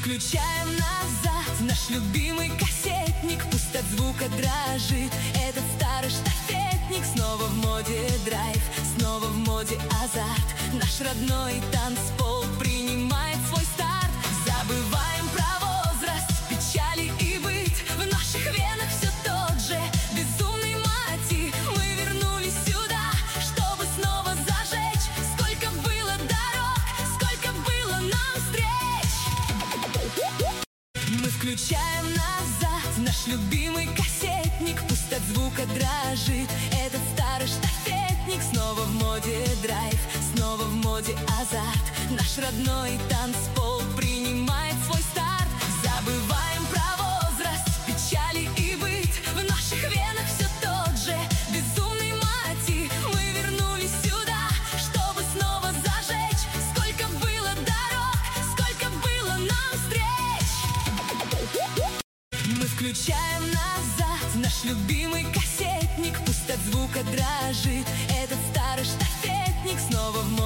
Включаем назад наш любимый кассетник, пусть от звука дрожит этот старый штафетник. Снова в моде драйв, снова в моде азарт. Наш родной танцпол принимает свой старт. Забываем про возраст, печали и быт. В наших венах все тот же безумный мотив. Мы вернулись сюда, чтобы снова зажечь. Сколько было дорог, сколько было нам встреч. Мы включаем назад наш любимый кассетник, пусть от звука дрожит этот старый штафетник. Снова в моде драйв, снова в моде азарт. Наш родной танцпол принимает свой старт. Забываем про возраст, печали и быт. В наших венах все тот же безумный мотив. Мы вернулись сюда, чтобы снова зажечь. Сколько было дорог, сколько было нам встреч. Мы включаем назад наш любимый кассетник, пусть от звука дрожит этот старый штафетник. Снова в моде